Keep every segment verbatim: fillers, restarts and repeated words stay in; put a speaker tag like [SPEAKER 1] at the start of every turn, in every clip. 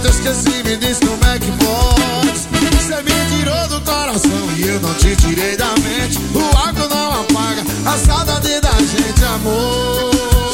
[SPEAKER 1] te esqueci, me diz como é que pode. Você me tirou do coração e eu não te tirei da mente. O álcool não apaga a saudade da gente, amor.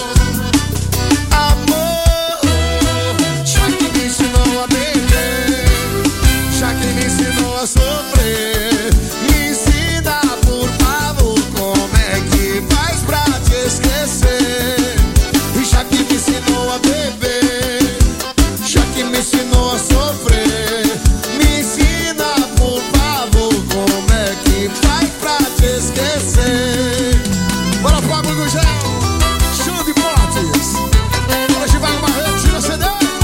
[SPEAKER 1] Amor, já que me ensinou a beber, já que me ensinou a sofrer, me ensina, por favor, como é que faz pra te esquecer. E já que me ensinou a beber, já que me ensinou a sofrer, me ensina, por favor, como é que faz pra te esquecer. Bora, Pablo Gugel, show de mortes. Bora, Givago Barreto, tira C D.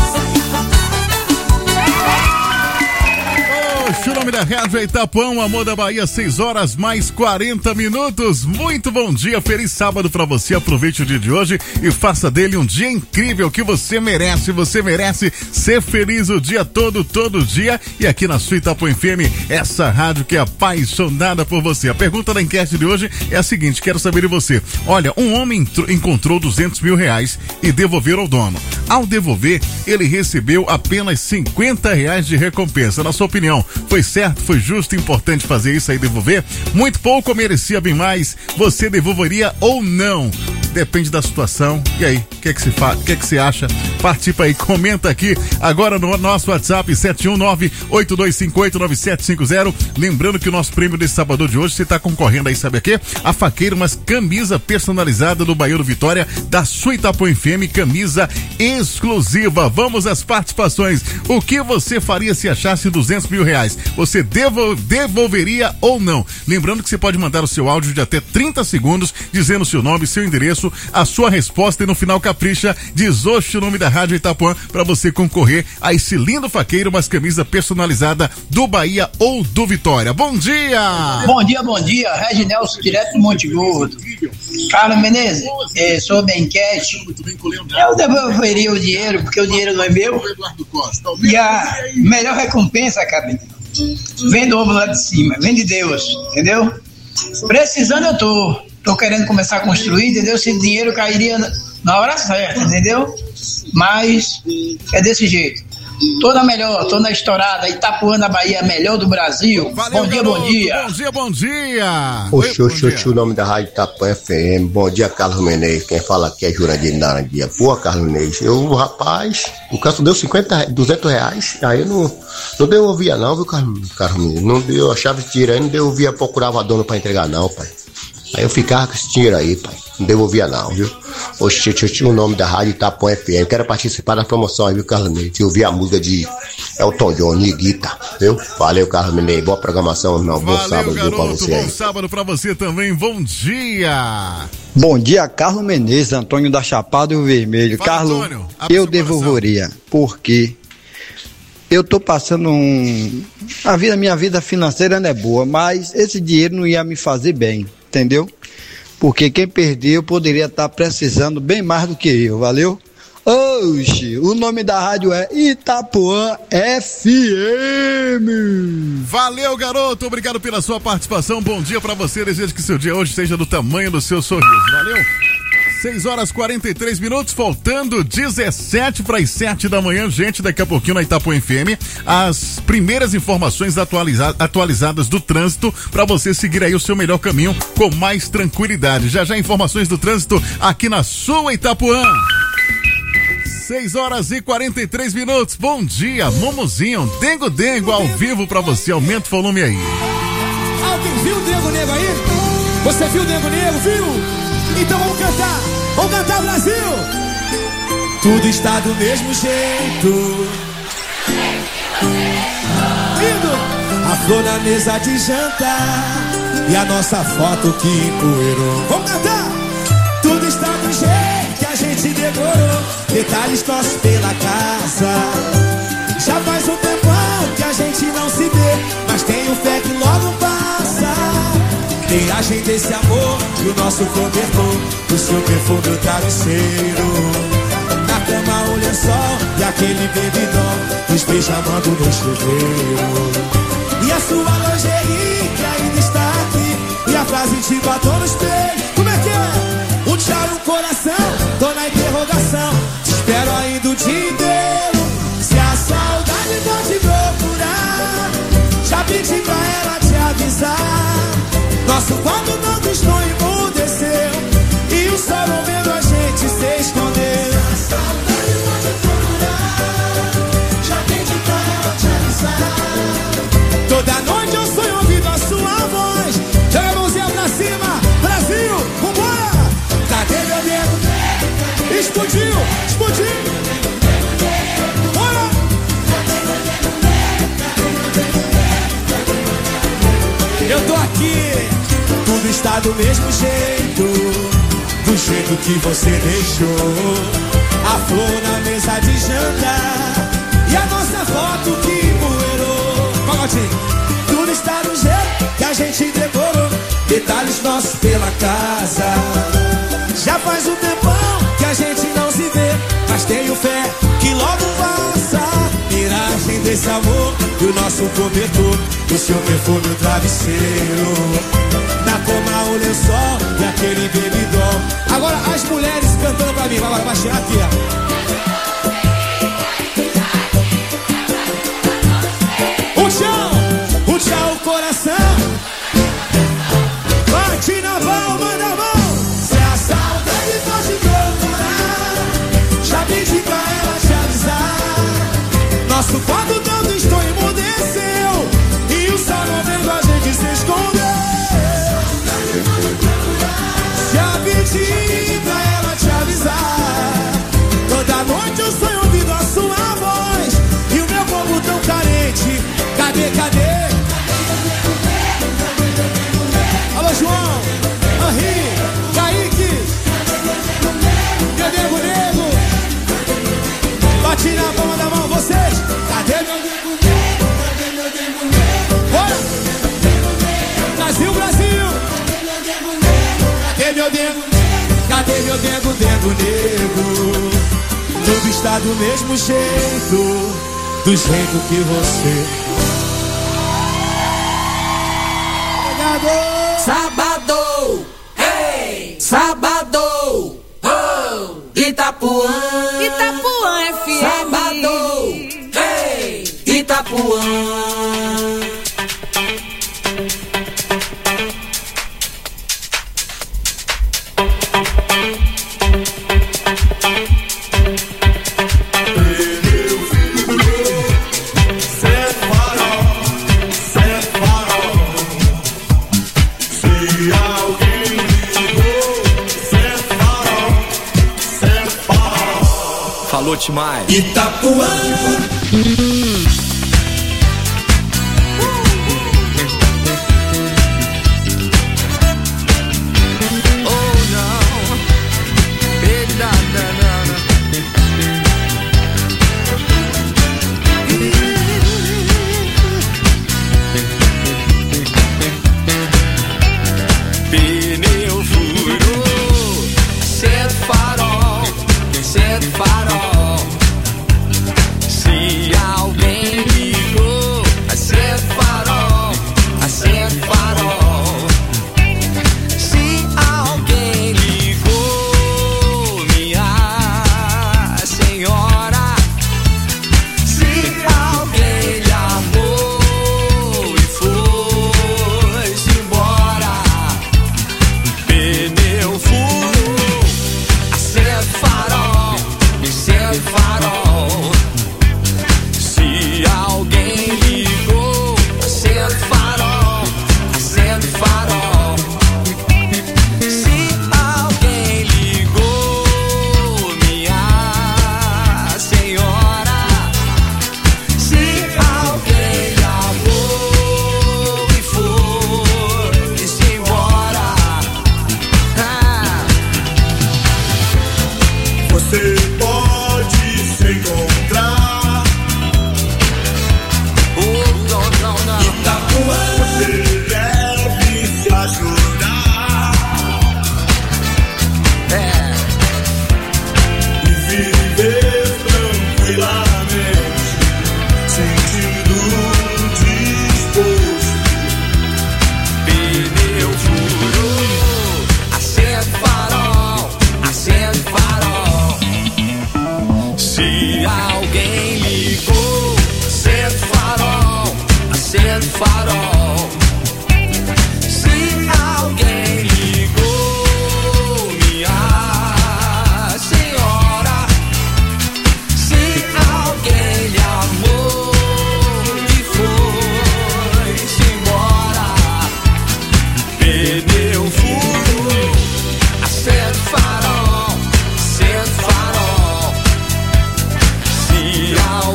[SPEAKER 2] O nome da Rádio Itapuã, Amor da Bahia, seis horas mais quarenta minutos. Muito bom dia, feliz sábado pra você. Aproveite o dia de hoje e faça dele um dia incrível que você merece. Você merece ser feliz o dia todo, todo dia. E aqui na sua Itapuã F M, essa rádio que é apaixonada por você. A pergunta da enquete de hoje é a seguinte, quero saber de você. Olha, um homem entrou, encontrou duzentos mil reais e devolveu ao dono. Ao devolver, ele recebeu apenas cinquenta reais de recompensa. Na sua opinião, foi certo, foi justo e importante fazer isso aí, devolver? Muito pouco ou merecia bem mais? Você devolveria ou não? Depende da situação. E aí, o que é que se faz? O que é que você acha? Participa aí, comenta aqui agora no nosso WhatsApp sete um nove, oito dois cinco oito, nove sete cinco zero. Lembrando que o nosso prêmio desse sábado de hoje, você está concorrendo aí, sabe a quê? A Faqueiro, mas camisa personalizada do Baiano Vitória, da sua Itapuã F M, camisa exclusiva. Vamos às participações. O que você faria se achasse duzentos mil reais? Você devol- devolveria ou não? Lembrando que você pode mandar o seu áudio de até trinta segundos, dizendo seu nome, seu endereço, a sua resposta e no final capricha, diz hoje o nome da Rádio Itapuã para você concorrer a esse lindo faqueiro, mas camisa personalizada do Bahia ou do Vitória. Bom dia!
[SPEAKER 3] Bom dia, bom dia. Reginelso, direto do Monte Gordo. Carlos Menezes, eh, sobre a enquete, eu devolveria o dinheiro, porque o dinheiro não é meu. E a melhor recompensa, cara, vem do ovo lá de cima, vem de Deus, entendeu? Precisando eu tô. Tô querendo começar a construir, entendeu? Se o dinheiro cairia na hora certa, entendeu? Mas é desse jeito. Tô na melhor, tô na estourada. Itapuã da Bahia, melhor do Brasil.
[SPEAKER 2] Valeu,
[SPEAKER 3] bom dia,
[SPEAKER 2] garoto.
[SPEAKER 3] bom dia.
[SPEAKER 2] Bom dia, bom dia.
[SPEAKER 4] Oxe, oxe, oxe, o nome da Rádio Itapuã F M. Bom dia, Carlos Menezes. Quem fala aqui é Jurandir Narandia. Pô, Carlos Menezes, eu, rapaz, o Cássio deu cinquenta, duzentos reais. Aí eu não, não devolvia, não, viu, Carlos, Carlos Menezes? Não deu, a chave tirando, não devolvia, procurava dono pra entregar, não, pai. Aí eu ficava com esse dinheiro aí, pai. Não devolvia não, viu? Oxe, eu tinha o nome da Rádio Itapuã F M. Quero participar da promoção aí, viu, Carlos Menezes? Eu ouvi a música de Elton John, Niguita, viu? Valeu, Carlos Menezes. Boa programação, não. Bom
[SPEAKER 2] Valeu,
[SPEAKER 4] sábado,
[SPEAKER 2] garoto,
[SPEAKER 4] pra você aí.
[SPEAKER 2] bom sábado pra você também. Bom dia.
[SPEAKER 5] Bom dia, Carlos Menezes, Antônio da Chapada e o Vermelho.
[SPEAKER 2] Fala,
[SPEAKER 5] Carlos,
[SPEAKER 2] Antônio, abre
[SPEAKER 5] eu
[SPEAKER 2] seu
[SPEAKER 5] devolveria, porque eu tô passando um... A vida, minha vida financeira não é boa, mas esse dinheiro não ia me fazer bem, entendeu? Porque quem perdeu poderia estar precisando bem mais do que eu, valeu? Oxe, o nome da rádio é Itapuã F M.
[SPEAKER 2] Valeu, garoto, obrigado pela sua participação. Bom dia pra você, desejo que seu dia hoje seja do tamanho do seu sorriso, valeu? seis horas e quarenta e três minutos, faltando dezessete para as sete da manhã. Gente, daqui a pouquinho na Itapuã F M, as primeiras informações atualiza- atualizadas do trânsito para você seguir aí o seu melhor caminho com mais tranquilidade. Já já informações do trânsito aqui na sua Itapuã. seis horas e quarenta e três minutos. Bom dia, Momozinho, Dengo Dengo ao vivo pra você. Aumenta o volume aí.
[SPEAKER 6] Alguém viu o Dengo Nego aí? Você viu o Dengo Nego, viu? Então vamos cantar, vamos cantar, Brasil! Tudo está do mesmo jeito. Lindo! A flor na mesa de jantar e a nossa foto que empoeirou. Vamos cantar! Tudo está do jeito que a gente decorou. Detalhes nossos pela casa. Já faz um tempão que a gente não se vê, mas tenho fé que logo passa. Tem a gente esse amor e o nosso cobertor, o seu perfume, o travesseiro. Na cama o lençol e aquele bebidão, nos beijamando no chuveiro. E a sua lingerie que ainda está aqui, e a frase de batom no espelho. Como é que é? Um tchau e um coração, tô na interrogação. Te espero ainda o dia inteiro. Se a saudade Nosso quarto não piscou e emudeceu, e o sol não vendo a gente se esconder. A saudade pode procurar, já pedi pra ela te avisar. Toda noite eu sonho ouvindo a sua voz. Joga a mãozinha pra cima, Brasil, vambora! Cadê meu dedo? Explodiu, explodiu! Bora! Eu tô aqui, tudo está do mesmo jeito, do jeito que você deixou. A flor na mesa de jantar e a nossa foto que empoeirou. Pagodinho. Tudo está do jeito que a gente decorou, detalhes nossos pela casa. Já faz um tempão que a gente não se vê, mas tenho fé que logo passa. Miragem desse amor e o nosso cobertor, o seu perfume, o travesseiro, na cama o lençol e aquele bebidol. Agora as mulheres cantando pra mim, vai, vai chegar aqui, ó. O chão, o chão, o coração, bate na palma da mão. Se a saudade pode procurar, já pedi pra ela te avisar. Nosso quarto tanto estou emudeceu, e o sol não vendo a gente se esconder. Já pedi pra ela te avisar. Toda noite eu sonho ouvindo a sua voz, e o meu corpo tão carente. Cadê, cadê? Alô, João, Henri, Kaique, meu nego, nego. Bate na palma da mão, vocês. Cadê meu nego, nego? Cadê meu nego, nego? Bora! Brasil, Brasil! Cadê meu nego? Cadê meu nego, nego, nego? Tudo está do mesmo jeito, do jeito que você.
[SPEAKER 7] Sábado, hey, sábado, oh, Itapuã,
[SPEAKER 8] Itapuã F M.
[SPEAKER 7] Sábado, hey, Itapuã.
[SPEAKER 9] Falou, Timai.
[SPEAKER 6] Itapuã.
[SPEAKER 9] Pneu furou, cedo farol, cedo farol. Se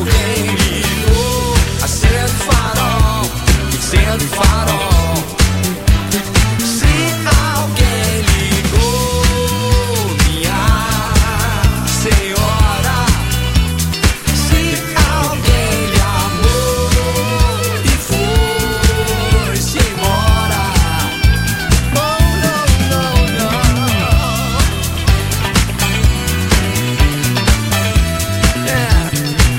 [SPEAKER 9] alguém ligou, acende o farol, acende o farol. Se alguém ligou, minha senhora, se alguém lhe amou e foi-se embora. Oh, não, não, não. Yeah.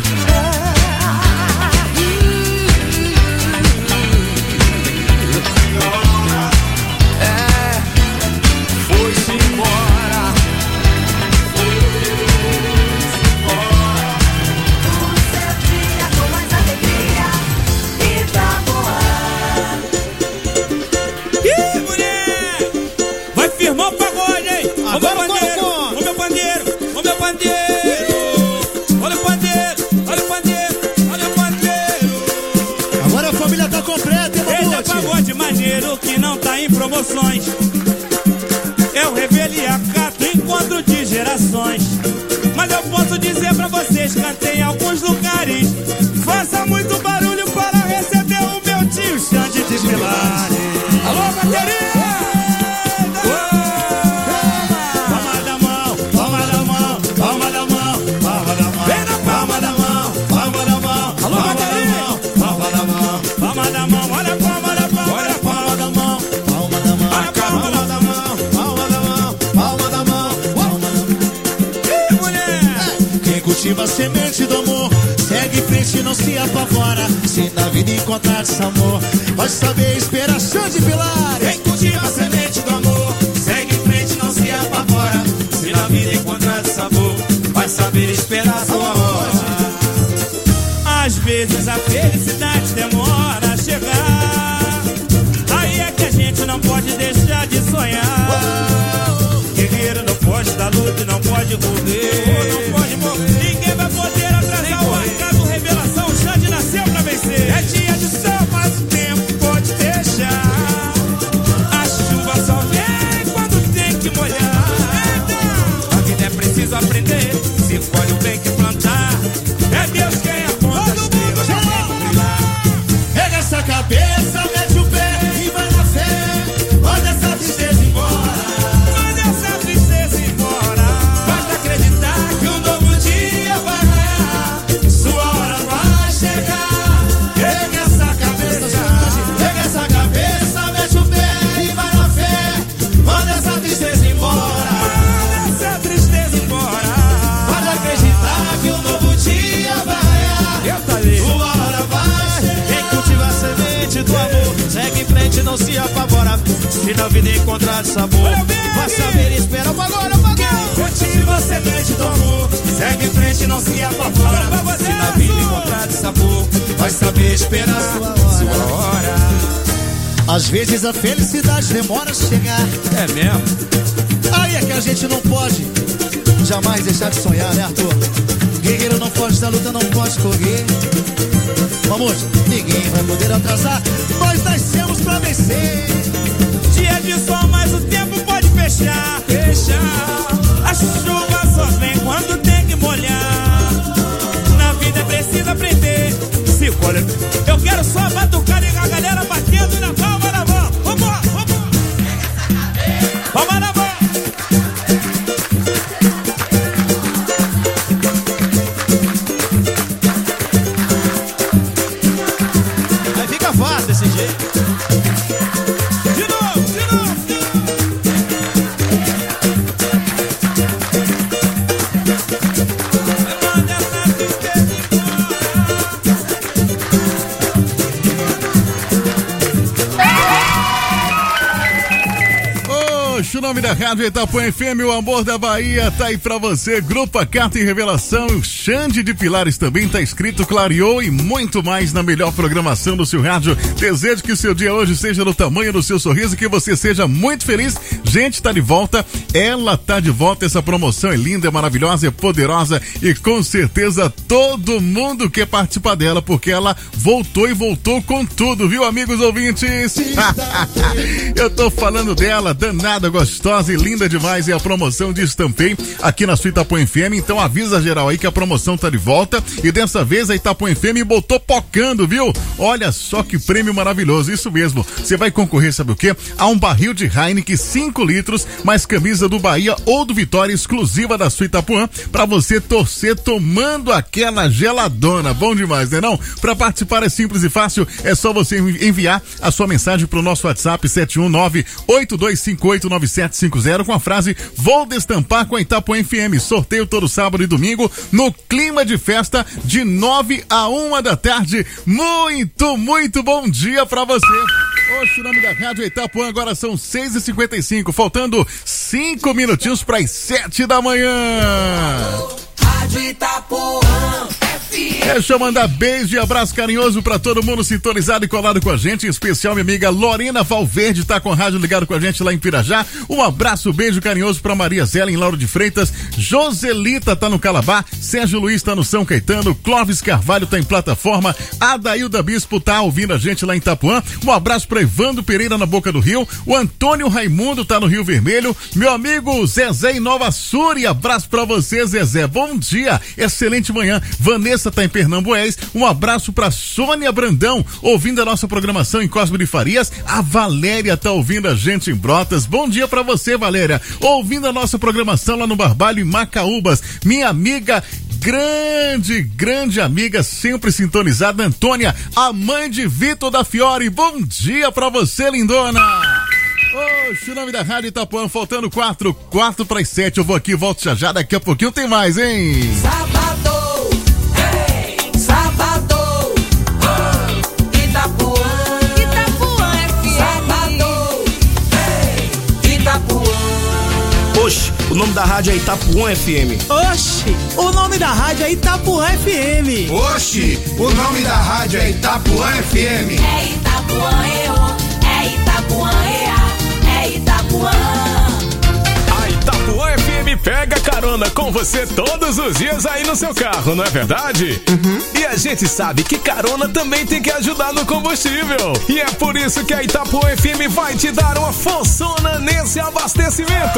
[SPEAKER 9] É, foi-se embora.
[SPEAKER 6] Ih, mulher! Vai firmar o pagode, hein? Ô meu pandeiro, ô meu pandeiro, ô meu pandeiro. Olha o pandeiro, olha o pandeiro, olha o pandeiro.
[SPEAKER 1] Agora a família tá completa, hein,
[SPEAKER 6] Esse é
[SPEAKER 1] Mamute?
[SPEAKER 6] pagode maneiro que não tá em promoções. É o Rebelde Acato, encontro de gerações. Mas eu posso dizer pra vocês, cantei em alguns lugares. Faça muito barulho para receber o meu tio Xande de Pilares. Alô, bateria! Palma da mão, palma da mão, palma da mão, palma da mão. Vem na palma da mão, palma da mão. Alô, bateria! Palma da mão, palma da mão, olha a palma da mão, olha a palma da mão,
[SPEAKER 1] Palma da mão,
[SPEAKER 6] olha a palma da mão.
[SPEAKER 1] palma da mão, palma da mão, palma da mão.
[SPEAKER 6] Ih, mulher!
[SPEAKER 1] Quem cultiva a semente do amor, segue em frente e não se apavora. Se na vida encontrar esse amor, vai saber esperar. Xande Pilares.
[SPEAKER 6] Quem cultiva a semente do amor, segue em frente, não se apavora. Se na vida encontrar sabor, vai saber esperar sua hora. Às vezes a felicidade demora a chegar. Aí é que a gente não pode deixar de sonhar. Guerreiro não pode dar luta e não pode morrer. Não pode morrer. Ninguém vai poder atrasar o arcado revelação. O Xande nasceu pra vencer. É dia de sol, mas o tempo pode deixar. A chuva só vem quando tem que molhar. A vida é preciso aprender. Se colhe o bem que plantar. É Deus quem aponta as trilhas. Já tem que brilhar.
[SPEAKER 1] Pega essa cabeça, mete o pé e vai na fé. Manda essa tristeza embora.
[SPEAKER 6] Manda essa tristeza embora.
[SPEAKER 1] Basta acreditar que um novo dia vai raiar. Sua hora vai chegar. Pega essa cabeça, Xande. Pega essa cabeça, mete o pé e vai na fé. Manda essa tristeza embora.
[SPEAKER 6] Manda essa tristeza embora.
[SPEAKER 1] Pode acreditar que um novo dia vai raiar.
[SPEAKER 6] Eu tá ali.
[SPEAKER 1] Sua hora vai chegar.
[SPEAKER 6] Quem cultiva a semente do amor, segue em frente, não se apavora. Se na vida encontrar sabor, vai saber esperar. Agora, quem cultiva a semente do amor, segue em frente, não se apavora. Se na vida encontrar sabor, vai saber esperar sua hora.
[SPEAKER 1] Às vezes a felicidade demora a chegar.
[SPEAKER 6] É mesmo?
[SPEAKER 1] Aí é que a gente não pode jamais deixar de sonhar, né, Arthur? Guerreiro não pode da luta, não pode correr. Vamos, ninguém vai poder atrasar. Nós nascemos pra vencer.
[SPEAKER 6] Dia de sol, mas o tempo pode fechar. Fechar. A chuva só vem quando tem que molhar. Na vida é preciso aprender. Se colhe. Eu quero só batucar e a galera batendo na palma da mão. Vambora, vambora. Palma da mão.
[SPEAKER 1] Aí fica fácil desse jeito.
[SPEAKER 6] De novo, de novo, de novo. Manda essa tristeza
[SPEAKER 2] O nome da Rádio Itapuã F M, o amor da Bahia, tá aí pra você. Grupo Acato e Revelação, o Xande de Pilares também tá escrito, clareou e muito mais na melhor programação do seu rádio. Desejo que o seu dia hoje seja do tamanho do seu sorriso, que você seja muito feliz. Gente, tá de volta, ela tá de volta, essa promoção é linda, é maravilhosa, é poderosa e com certeza todo mundo quer participar dela, porque ela voltou e voltou com tudo, viu, amigos ouvintes? Eu tô falando dela, danada, gostosa. gostosa e linda demais. É a promoção de Estampei aqui na sua Itapuã F M. Então avisa geral aí que a promoção tá de volta. E dessa vez a Itapuã F M botou pocando, viu? Olha só que prêmio maravilhoso. Isso mesmo. Você vai concorrer, sabe o quê? A um barril de Heineken cinco litros, mais camisa do Bahia ou do Vitória exclusiva da sua Itapuã, pra você torcer tomando aquela geladona. Bom demais, né não? Pra participar é simples e fácil. É só você enviar a sua mensagem pro nosso WhatsApp sete um nove, oito dois cinco oito, nove sete cinco zero com a frase "Vou destampar com a Itapuã F M". Sorteio todo sábado e domingo no clima de festa de nove a uma da tarde. Muito, muito bom dia pra você. Oxe, o nome da rádio é Itapuã, agora são seis e cinquenta e cinco, faltando cinco minutinhos para as sete da manhã.
[SPEAKER 7] Rádio Itapuã F M.
[SPEAKER 2] Deixa eu mandar beijo e abraço carinhoso pra todo mundo sintonizado e colado com a gente, em especial minha amiga Lorena Valverde, tá com a rádio ligado com a gente lá em Pirajá. Um abraço, beijo carinhoso pra Maria Zélia em Lauro de Freitas, Joselita tá no Calabá, Sérgio Luiz tá no São Caetano, Clóvis Carvalho tá em Plataforma, Adailda Bispo tá ouvindo a gente lá em Itapuã. Um abraço pra Evandro Pereira na Boca do Rio, o Antônio Raimundo tá no Rio Vermelho, meu amigo Zezé em Nova Súria, abraço pra você, Zezé, bom dia, excelente manhã. Vanessa tá em Pernambués, um abraço pra Sônia Brandão, ouvindo a nossa programação em Cosme de Farias. A Valéria tá ouvindo a gente em Brotas, bom dia pra você, Valéria, ouvindo a nossa programação lá no Barbalho em Macaúbas. Minha amiga grande, grande amiga, sempre sintonizada, Antônia, a mãe de Vitor da Fiore, bom dia pra você, lindona. Oxe, o nome da rádio Itapuã, faltando quatro, quatro para as sete, eu vou aqui, volto já já, daqui a pouquinho tem mais, hein?
[SPEAKER 7] Sábado, hey, sábado, oh, Itapuã,
[SPEAKER 8] Itapuã F M.
[SPEAKER 7] sábado, hey, Itapuã.
[SPEAKER 10] Oxe, o nome da rádio é Itapuã F M.
[SPEAKER 11] Oxi, o nome da rádio é Itapuã F M.
[SPEAKER 6] Oxi, o nome da rádio é Itapuã F M.
[SPEAKER 7] É Itapuã, eu, é Itapuã, é, é Itapuã.
[SPEAKER 12] A Itapuã F M pega carona com você todos os dias aí no seu carro, não é verdade? Uhum. E a gente sabe que carona também tem que ajudar no combustível. E é por isso que a Itapuã F M vai te dar uma forçona nesse abastecimento.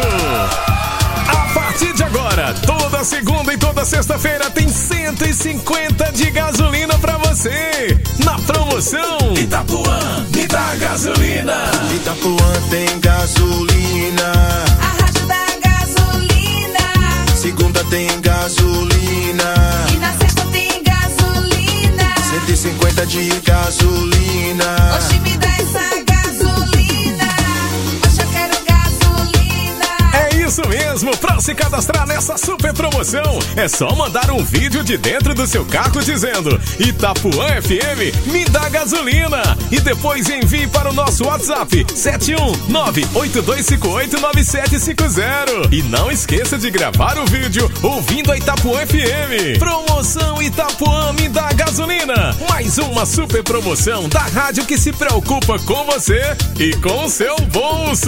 [SPEAKER 12] A partir de agora, toda segunda e toda sexta-feira tem cento e cinquenta de gasolina pra você. Na promoção Itapuã, me dá gasolina.
[SPEAKER 6] Itapuã tem gasolina.
[SPEAKER 8] A rádio da gasolina.
[SPEAKER 6] Segunda tem gasolina.
[SPEAKER 8] E na sexta tem gasolina.
[SPEAKER 6] cento e cinquenta de gasolina.
[SPEAKER 8] Oxe, me dá essa gasolina. Oxe, eu quero gasolina.
[SPEAKER 12] É isso mesmo, pra se cadastrar nessa super promoção, é só mandar um vídeo de dentro do seu carro dizendo Itapuã F M, me dá gasolina. E depois envie para o nosso WhatsApp sete um nove, oito dois cinco oito, nove sete cinco zero. E não esqueça de gravar o vídeo ouvindo a Itapuã F M. Promoção Itapuã, me dá gasolina. Mais uma super promoção da rádio que se preocupa com você e com o seu bolso.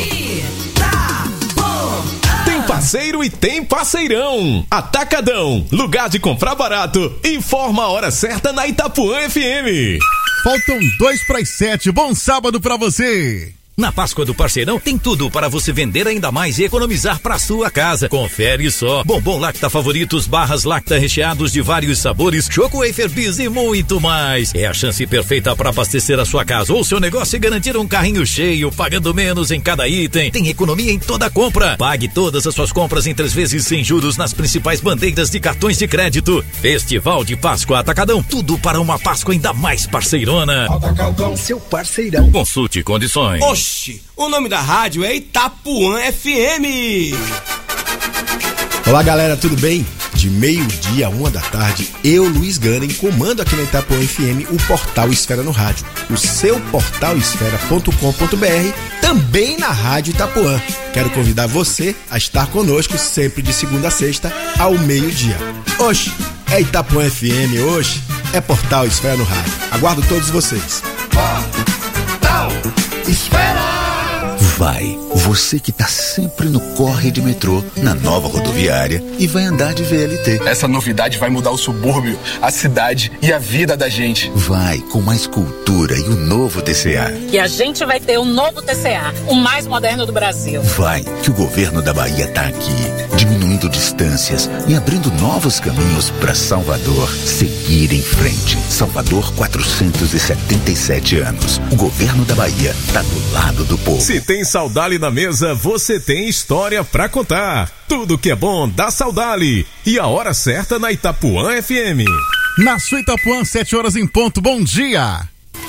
[SPEAKER 12] Tem parceiro e tem parceirão. Atacadão, lugar de comprar barato. Informa a hora certa na Itapuã F M.
[SPEAKER 2] Faltam dois para as sete, bom sábado pra você.
[SPEAKER 13] Na Páscoa do Parceirão tem tudo para você vender ainda mais e economizar para sua casa. Confere só. Bombom Lacta Favoritos, barras Lacta recheados de vários sabores, Choco Wafer Bis e muito mais. É a chance perfeita para abastecer a sua casa ou seu negócio e garantir um carrinho cheio, pagando menos em cada item. Tem economia em toda compra. Pague todas as suas compras em três vezes sem juros nas principais bandeiras de cartões de crédito. Festival de Páscoa Atacadão. Tudo para uma Páscoa ainda mais parceirona.
[SPEAKER 6] Atacadão,
[SPEAKER 13] seu parceirão. Consulte condições.
[SPEAKER 10] Oxi, o nome da rádio é Itapuã F M.
[SPEAKER 14] Olá galera, tudo bem? De meio-dia a uma da tarde, eu, Luiz Ganem, comando aqui na Itapuã F M o portal Esfera no Rádio, o seu portal esfera ponto com ponto b r, também na Rádio Itapuã. Quero convidar você a estar conosco sempre de segunda a sexta ao meio-dia. Oxe, é Itapuã F M, oxe, é portal Esfera no Rádio. Aguardo todos vocês.
[SPEAKER 6] Portal Esfera.
[SPEAKER 15] Vai, você que tá sempre no corre de metrô, na nova rodoviária e vai andar de V L T.
[SPEAKER 16] Essa novidade vai mudar o subúrbio, a cidade e a vida da gente.
[SPEAKER 15] Vai, com mais cultura e o novo T C A.
[SPEAKER 17] E a gente vai ter o novo T C A, o mais moderno do Brasil.
[SPEAKER 15] Vai, que o governo da Bahia tá aqui, diminuindo distâncias e abrindo novos caminhos para Salvador seguir em frente. Salvador, quatrocentos e setenta e sete anos. O governo da Bahia tá do lado do povo.
[SPEAKER 12] Se tem Saudale na mesa, você tem história pra contar. Tudo que é bom dá Saudale. E a hora certa na Itapuã F M.
[SPEAKER 2] Na sua Itapuã, sete horas em ponto. Bom dia.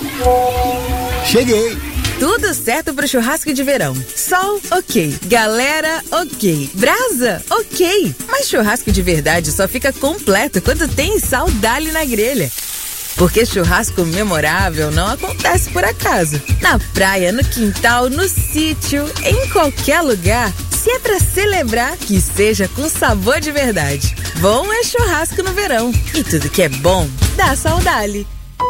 [SPEAKER 14] Cheguei.
[SPEAKER 18] Tudo certo pro churrasco de verão. Sol, ok. Galera, ok. Brasa, ok. Mas churrasco de verdade só fica completo quando tem Saudale na grelha. Porque churrasco memorável não acontece por acaso. Na praia, no quintal, no sítio, em qualquer lugar. Se é pra celebrar, que seja com sabor de verdade. Bom é churrasco no verão. E tudo que é bom, dá Saudale.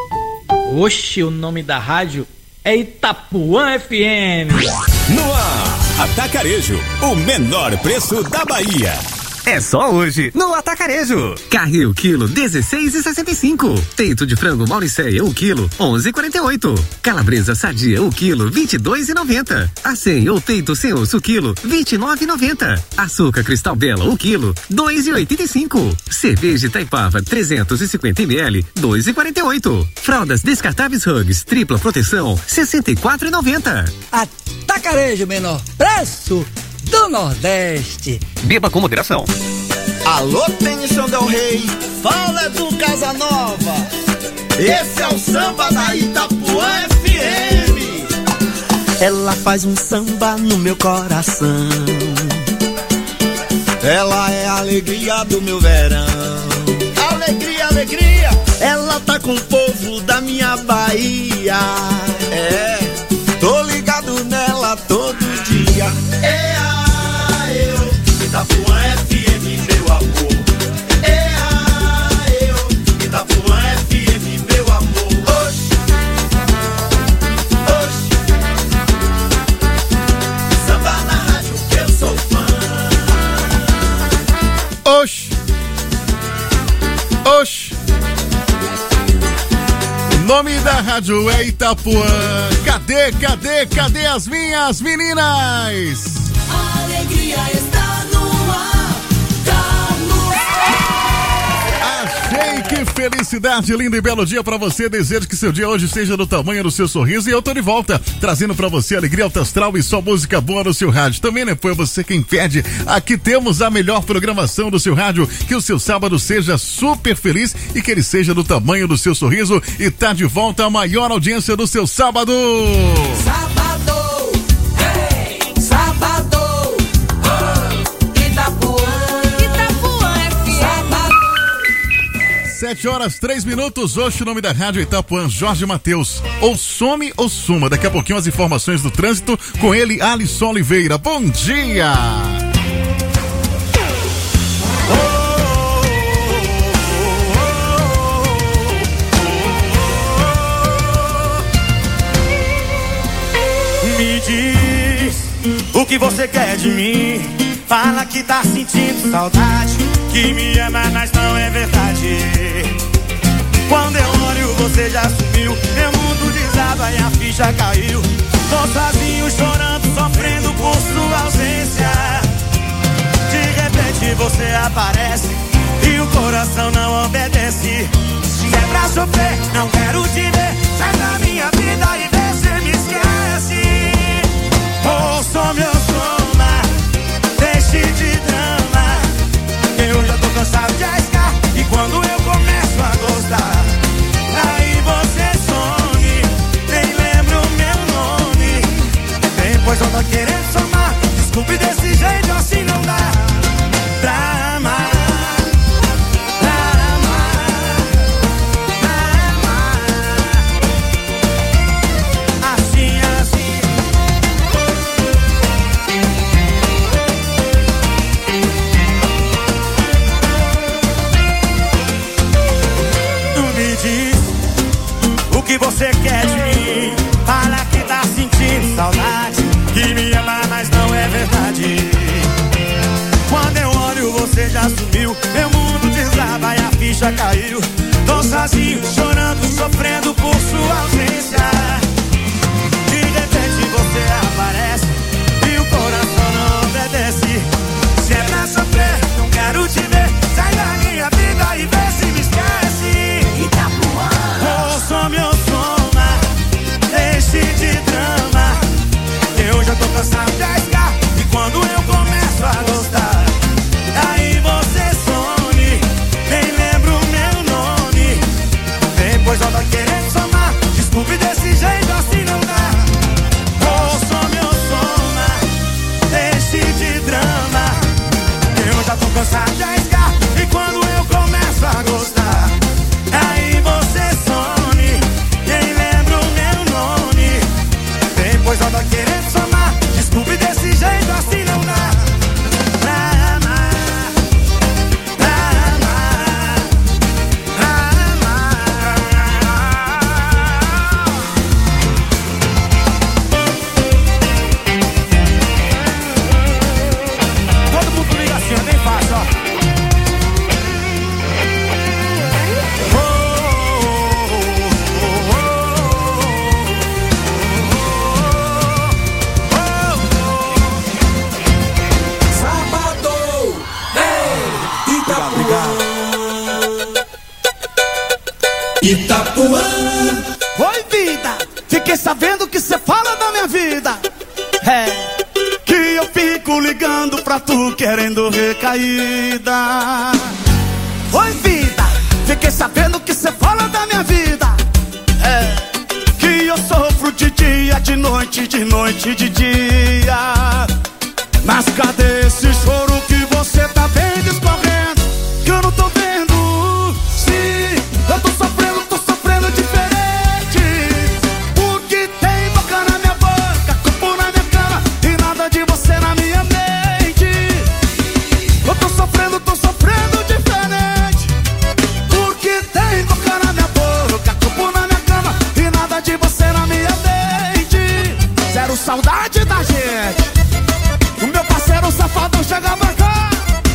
[SPEAKER 11] Oxe, o nome da rádio é Itapuã F M.
[SPEAKER 19] No ar, Atacarejo, o menor preço da Bahia.
[SPEAKER 20] É só hoje, no Atacarejo. Carne o quilo, dezesseis e sessenta e cinco. Peito de frango Mauricéia, o quilo, onze e quarenta e oito. Calabresa sadia, o quilo, vinte e dois e noventa. Acém ou peito sem osso, o quilo, vinte e nove e noventa. Açúcar Cristal Bela, o quilo, dois e oitenta e cinco. Cerveja Itaipava, trezentos e cinquenta mililitros, dois e quarenta e oito. Fraldas descartáveis Hugs, tripla proteção, sessenta e quatro e noventa.
[SPEAKER 21] Atacarejo, menor preço do Nordeste.
[SPEAKER 20] Beba com moderação.
[SPEAKER 22] Alô, Tennyson Del Rey, fala do Casanova. Esse é o samba da Itapuã F M.
[SPEAKER 23] Ela faz um samba no meu coração.
[SPEAKER 22] Ela é a alegria do meu verão. Alegria, alegria.
[SPEAKER 23] Ela tá com o povo da minha Bahia.
[SPEAKER 22] É, tô ligado nela todo dia. É a eu, Itapuã F M, meu amor. É a eu, Itapuã F M, meu amor. Oxi, oxi. Samba na rádio que eu sou fã.
[SPEAKER 2] Oxi, oxi. O nome da rádio é Itapuã. Cadê, cadê, cadê as minhas meninas?
[SPEAKER 8] A alegria está no ar, tá no ar.
[SPEAKER 2] Achei que felicidade, lindo e belo dia pra você. Desejo que seu dia hoje seja do tamanho do seu sorriso. E eu tô de volta, trazendo pra você alegria alta astral e só música boa no seu rádio. Também não foi você quem pede. Aqui temos a melhor programação do seu rádio. Que o seu sábado seja super feliz e que ele seja do tamanho do seu sorriso. E tá de volta a maior audiência do seu sábado.
[SPEAKER 8] Sábado, hey, sábado, oh, Itapuã, Itapuã F M. Sábado.
[SPEAKER 2] Sete horas, três minutos. Hoje o nome da rádio Itapuã, Jorge Mateus. Ou some ou suma. Daqui a pouquinho as informações do trânsito com ele, Alisson Oliveira. Bom dia!
[SPEAKER 23] Me diz o que você quer de mim. Fala que tá sentindo saudade, que me ama, mas não é verdade. Quando eu olho você já sumiu, meu mundo desaba e a ficha caiu. Tô sozinho chorando, sofrendo por sua ausência. De repente você aparece e o coração não obedece. Se é pra sofrer, não quero te ver. Sai da minha vida e vê se me esquece. Oh, some ou soma, deixe de drama. Eu já tô cansado de arriscar, e quando eu começo a gostar, aí você some, nem lembra o meu nome. Depois eu tô querendo somar, desculpe, desse jeito assim não dá pra amar. Que você quer de mim, fala que tá sentindo saudade, que que me ama, mas não é verdade. Quando eu olho, você já sumiu. Meu mundo desaba e a ficha caiu. Tô sozinho, chorando, sofrendo por sua ausência. De repente você aparece e o coração não obedece. Se é pra sofrer, não quero te ver. Sai da minha vida e vê se me esquece. Itapuã. Oh, some ou soma, deixe de drama. Eu já tô cansado de arriscar. E quando eu começo a gostar, aí você some, nem lembro o meu nome. Depois volta querendo somar. Desculpe, desse jeito assim não dá. Oh, some ou soma, deixe de drama. Eu já tô cansado de arriscar. E quando eu começo a gostar, aí você some, nem lembro o meu nome. Depois volta querendo somar. Desculpe, desse jeito assim não dá. Pra amar, pra amar, pra amar. Todo mundo liga assim, é bem fácil, ó.
[SPEAKER 22] Itapuã.
[SPEAKER 23] Oi, vida, fiquei sabendo que cê fala da minha vida. É, que eu fico ligando pra tu querendo recaída. Oi, vida, fiquei sabendo que cê fala da minha vida. É, que eu sofro de dia, de noite, de noite, de dia. Mas cadê esse choro que você tá vendo escorrendo? Que eu não tô vendo. Sim, eu tô sofrendo, tô sofrendo diferente. Porque tem boca na minha boca, corpo na minha cama e nada de você na minha mente. Eu tô sofrendo, tô sofrendo diferente. Porque tem boca na minha boca, corpo na minha cama e nada de você na minha mente. Zero saudade da gente. O meu parceiro safadão chega pra cá.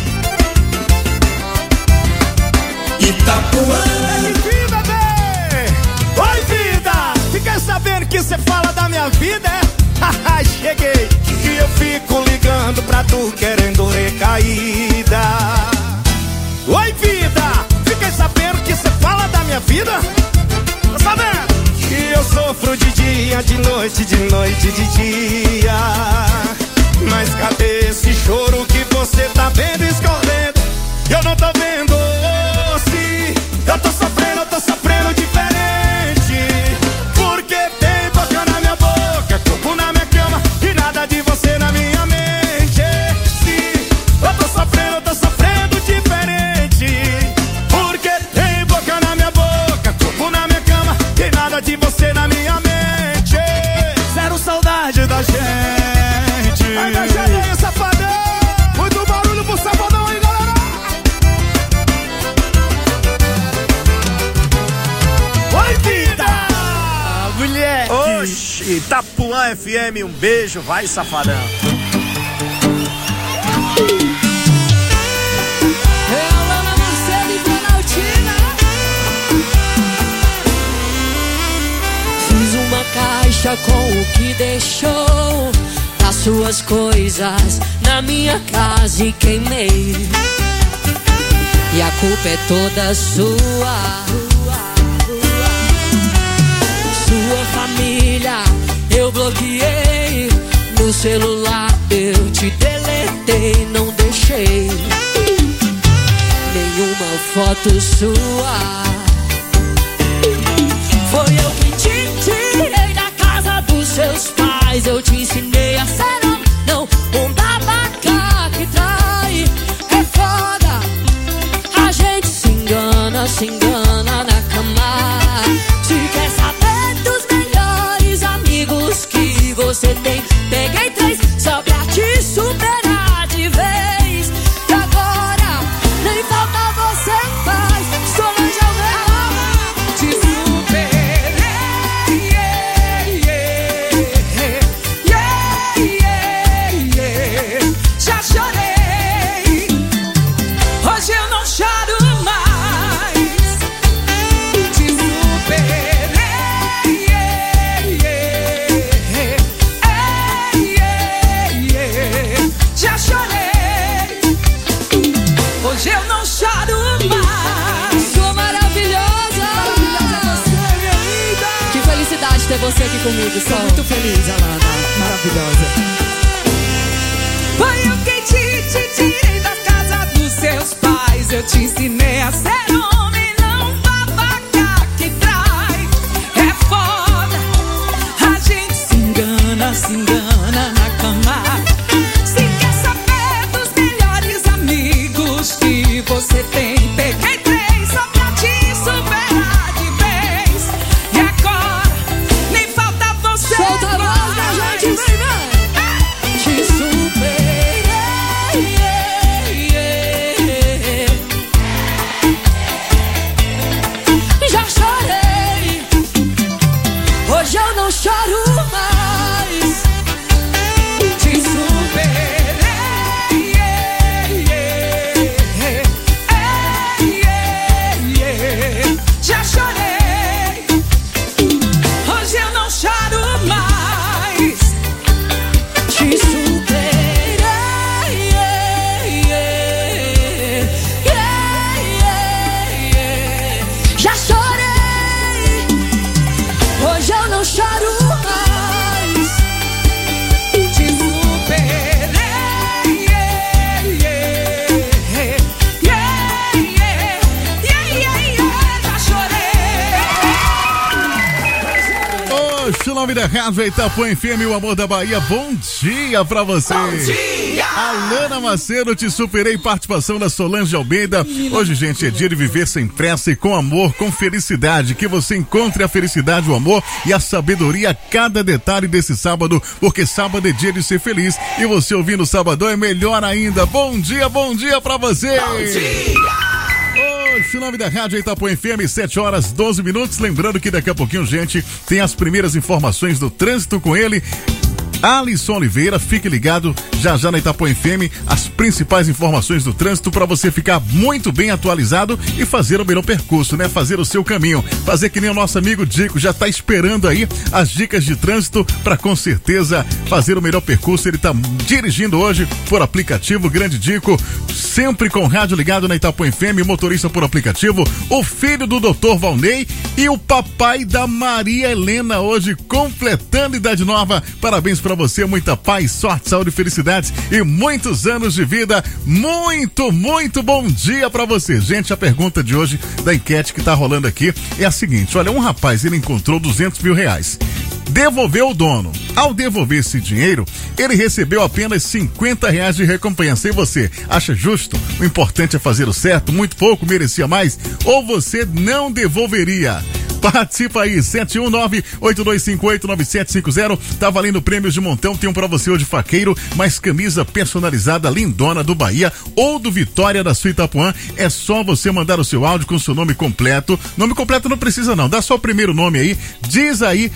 [SPEAKER 22] Itapuã.
[SPEAKER 23] Ei, vida, bem. Oi, vida, fiquei sabendo que cê fala da minha vida, é? Haha, cheguei. E eu fico ligando pra tu querendo recaída. Oi, vida, fiquei sabendo que cê fala da minha vida. Tá sabendo? Que eu sofro de dia, de noite, de noite, de dia. Mas cadê esse choro que você tá vendo escorrendo? Eu não tô vendo. Sim, eu tô sofrendo, eu tô sofrendo diferente. Porque tem boca na minha boca, corpo na minha cama e nada de você na minha mente. Sim, eu tô sofrendo, eu tô sofrendo diferente. Porque tem boca na minha boca, corpo na minha cama e nada de você na minha mente. Zero saudade da gente. Ai, da gente, safadão. Muito barulho pro safadão aí, galera. Oi, vida! Ah, mulher!
[SPEAKER 3] Oxi, Itapuã F M, um beijo, vai, safadão.
[SPEAKER 4] Ana Marcela e Planaltina. Fiz uma caixa com o que deixou as suas coisas na minha casa e queimei. E a culpa é toda sua. Sua família eu bloqueei. No celular eu te deletei. Não deixei nenhuma foto sua. Foi eu que te tirei da casa dos seus pais. Eu te ensinei a ser um, não um babaca que trai. É foda, a gente se engana, se engana na cama. Se quer saber dos melhores amigos que você tem, peguei três só pra te superar de vez. E agora nem falta você faz. Solange Almeida. ter você aqui comigo, sou muito feliz, Alana, maravilhosa.
[SPEAKER 8] Foi eu quem te, te tirei da casa dos seus pais. Eu te ensinei a ser homem, não babaca que trai. É foda, a gente se engana, se engana na cama. Se quer saber dos melhores amigos que você tem, peguei três só pra te superar de vez. E agora, nem falta você.
[SPEAKER 4] Solta a voz da gente, vem, vem. Te superei, yeah, yeah. Já chorei, hoje eu não choro mais. Te superei, yeah, yeah. Yeah, yeah. Já chorei, hoje eu não choro mais. Te superei, yeah, yeah. Yeah, yeah. Já chorei, hoje eu não choro mais. Te superei, yeah, yeah. Yeah, yeah. Yeah, yeah, yeah. Já chorei.
[SPEAKER 2] Oxe, o nome da rádio é Itapuã F M, o amor da Bahia. Bom dia pra você.
[SPEAKER 8] Bom dia.
[SPEAKER 2] Alana Macedo, te superei, participação da Solange Almeida. Hoje, gente, é dia de viver sem pressa e com amor, com felicidade. Que você encontre a felicidade, o amor e a sabedoria a cada detalhe desse sábado, porque sábado é dia de ser feliz. E você ouvindo o Sabadão é melhor ainda. Bom dia, bom dia pra você.
[SPEAKER 8] Bom dia.
[SPEAKER 2] Oxe, o nome da rádio é Itapuã F M, sete horas, doze minutos. Lembrando que daqui a pouquinho, gente, tem as primeiras informações do trânsito com ele, Alisson Oliveira. Fique ligado, já já na Itapuã F M, as principais informações do trânsito para você ficar muito bem atualizado e fazer o melhor percurso, né? Fazer o seu caminho, fazer que nem o nosso amigo Dico, já tá esperando aí as dicas de trânsito para com certeza fazer o melhor percurso. Ele tá dirigindo hoje por aplicativo, grande Dico, sempre com rádio ligado na Itapuã F M, motorista por aplicativo, o filho do doutor Valnei e o papai da Maria Helena, hoje completando idade nova. Parabéns pra você, muita paz, sorte, saúde, felicidade e muitos anos de vida. Muito, muito bom dia pra você. Gente, a pergunta de hoje da enquete que tá rolando aqui é a seguinte: olha, um rapaz, ele encontrou duzentos mil reais, devolveu o dono. Ao devolver esse dinheiro, ele recebeu apenas cinquenta reais de recompensa. E você, acha justo? O importante é fazer o certo, muito pouco, merecia mais? Ou você não devolveria? Participa aí, sete um nove, oito dois cinco oito, nove sete cinco zero. Tá valendo prêmios de montão. Tem um pra você hoje, faqueiro, mais camisa personalizada lindona do Bahia ou do Vitória da sua Itapuã. É só você mandar o seu áudio com o seu nome completo. Nome completo não precisa não, dá só o primeiro nome aí, diz aí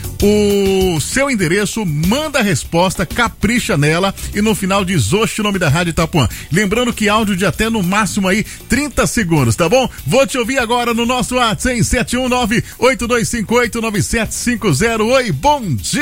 [SPEAKER 2] o seu endereço, manda a resposta, capricha nela e no final diz oxe, o nome da Rádio Itapuã. Lembrando que áudio de até no máximo aí trinta segundos, tá bom? Vou te ouvir agora no nosso WhatsApp, sete um nove, oito dois cinco oito, nove sete cinco zero. Oi, bom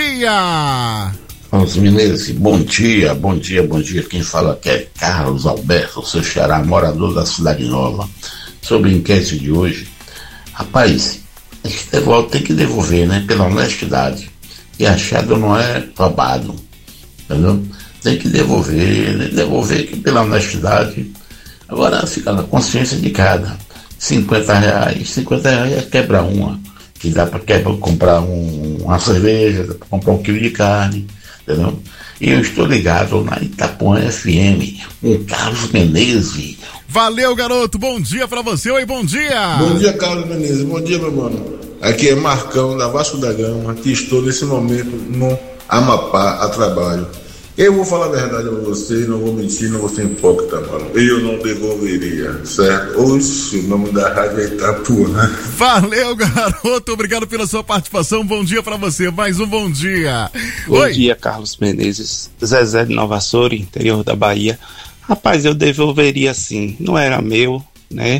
[SPEAKER 2] dia!
[SPEAKER 1] Os Menezes, bom dia, bom dia, bom dia. Quem fala aqui é Carlos Alberto, seu xará, morador da Cidade Nova. Sobre a enquete de hoje, rapaz, a gente devolve, tem que devolver, né? Pela honestidade. E achado não é roubado, entendeu? Tem que devolver, né? Devolver que pela honestidade. Agora fica na consciência de cada. cinquenta reais, cinquenta reais é quebra uma. Que dá para comprar um, uma cerveja, dá para comprar um quilo de carne, entendeu? E eu estou ligado na Itapuã F M, com Carlos Menezes.
[SPEAKER 2] Valeu, garoto, bom dia pra você. Oi, bom dia.
[SPEAKER 5] Bom dia, Carlos Menezes, bom dia, meu mano. Aqui é Marcão, da Vasco da Gama, que estou nesse momento no Amapá a trabalho. Eu vou falar a verdade a você, não vou mentir, não vou ser hipócrita, mano. Eu não devolveria, certo? Oxe, o nome da rádio é Itapuã.
[SPEAKER 2] Valeu, garoto, obrigado pela sua participação. Bom dia pra você, mais um bom dia.
[SPEAKER 9] Bom
[SPEAKER 2] Oi.
[SPEAKER 9] dia, Carlos Menezes, Zezé de Nova Açores, interior da Bahia. Rapaz, eu devolveria sim, não era meu, né?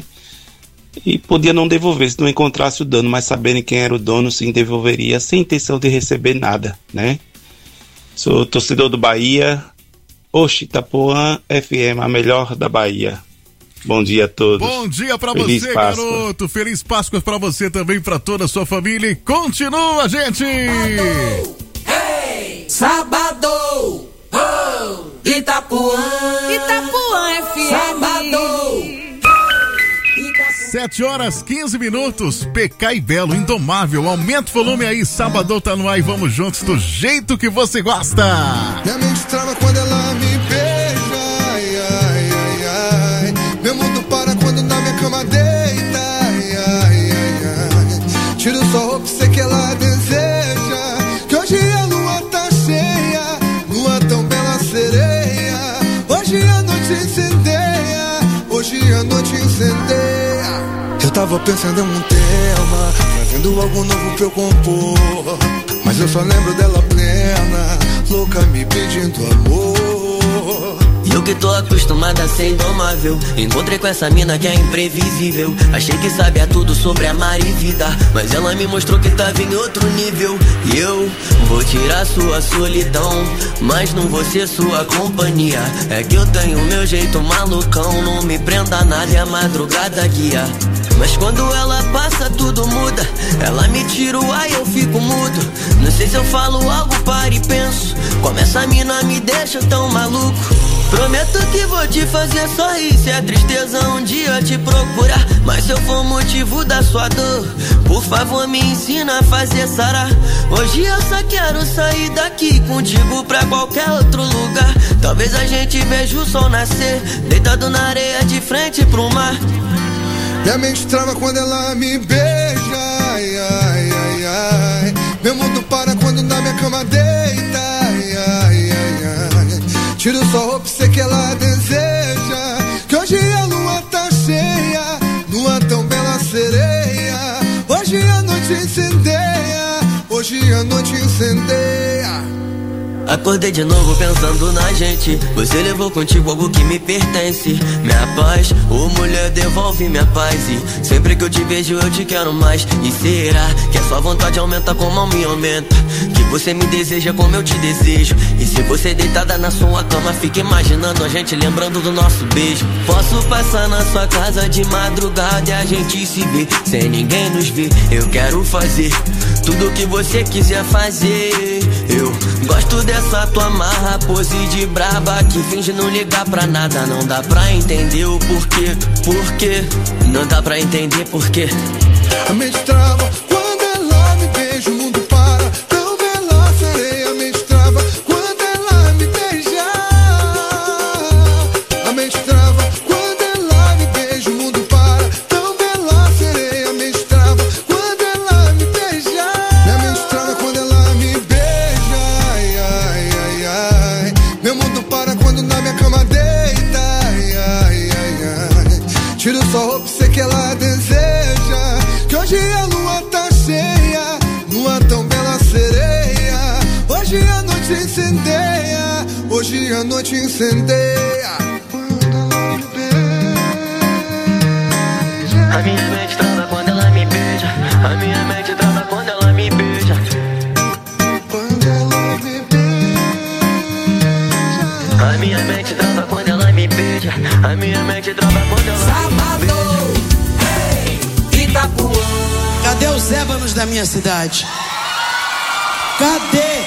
[SPEAKER 9] E podia não devolver se não encontrasse o dono, mas sabendo quem era o dono, sim, devolveria, sem intenção de receber nada, né? Sou torcedor do Bahia. Oxe, Itapuã F M, a melhor da Bahia. Bom dia a todos.
[SPEAKER 2] Bom dia pra
[SPEAKER 9] Feliz
[SPEAKER 2] você,
[SPEAKER 9] Páscoa.
[SPEAKER 2] garoto. Feliz Páscoa pra você também, pra toda a sua família. E continua, gente!
[SPEAKER 8] Hey, sábado, oh, Itapuã,
[SPEAKER 18] Itapuã F M.
[SPEAKER 8] Sábado.
[SPEAKER 2] sete horas, quinze minutos. P K e Belo, Indomável. Aumenta o volume aí. Sábado tá no ar e vamos juntos do jeito que você gosta.
[SPEAKER 6] Minha mente trava quando ela me beija. Ai, ai, ai, ai. Meu mundo para quando na minha cama deita. Ai, ai, ai, ai. Tiro sua roupa, sei que ela deseja. Que hoje a lua tá cheia. Lua tão bela sereia. Hoje a noite incendeia. Hoje a noite incendeia. Eu tava pensando em um tema, fazendo algo novo pra eu compor. Mas eu só lembro dela plena, louca me pedindo amor.
[SPEAKER 7] E eu que tô acostumada a ser indomável, encontrei com essa mina que é imprevisível. Achei que sabia tudo sobre amar e vida, mas ela me mostrou que tava em outro nível. E eu vou tirar sua solidão, mas não vou ser sua companhia. É que eu tenho meu jeito malucão, não me prenda nada e a madrugada guia. Mas quando ela passa tudo muda, ela me tira o ar e eu fico mudo. Não sei se eu falo algo, paro e penso, como essa mina me deixa tão maluco. Prometo que vou te fazer sorrir, se a tristeza um dia te procurar. Mas se eu for motivo da sua dor, por favor me ensina a fazer sará. Hoje eu só quero sair daqui contigo pra qualquer outro lugar. Talvez a gente veja o sol nascer, deitado na areia de frente pro mar.
[SPEAKER 6] Minha mente trava quando ela me beija. Ai, ai, ai, ai. Meu mundo para quando na minha cama deita. Ai, ai, ai, ai. Tiro sua roupa, sei que ela deseja. Que hoje a lua tá cheia. Lua tão bela sereia. Hoje a noite incendeia. Hoje a noite incendeia.
[SPEAKER 7] Acordei de novo pensando na gente. Você levou contigo algo que me pertence. Minha paz, ô mulher, devolve minha paz. E sempre que eu te vejo eu te quero mais. E será que a sua vontade aumenta como a minha aumenta? Que você me deseja como eu te desejo. E se você deitada na sua cama, fica imaginando a gente lembrando do nosso beijo. Posso passar na sua casa de madrugada e a gente se vê sem ninguém nos ver. Eu quero fazer tudo o que você quiser fazer. Eu gosto dessa tua marra, pose de braba que finge não ligar pra nada. Não dá pra entender o porquê, porquê. Não dá pra entender porquê.
[SPEAKER 6] A mente trava quando ela me beija, o mundo para. Tão bela sereia, a mente trava quando ela me beija. A mente trava quando ela me beija, o mundo para. Tão bela sereia, a mente trava quando ela me beija. Minha mente trava quando ela me beija. Ai, ai, ai, ai. Meu mundo para quando na minha cama deita. Ai, ai, ai, ai. Tiro sua roupa, sei que ela deseja. Que hoje a lua tá cheia. Lua tão bela sereia. Hoje a noite incendeia. Hoje a noite incendeia.
[SPEAKER 7] A minha mente trava quando ela me beija. A minha mente trava quando ela me beija.
[SPEAKER 6] Quando ela me beija.
[SPEAKER 7] A minha mente trava quando ela me beija. A minha mente trava quando ela me beija.
[SPEAKER 21] Cadê os ébanos da minha cidade? Cadê?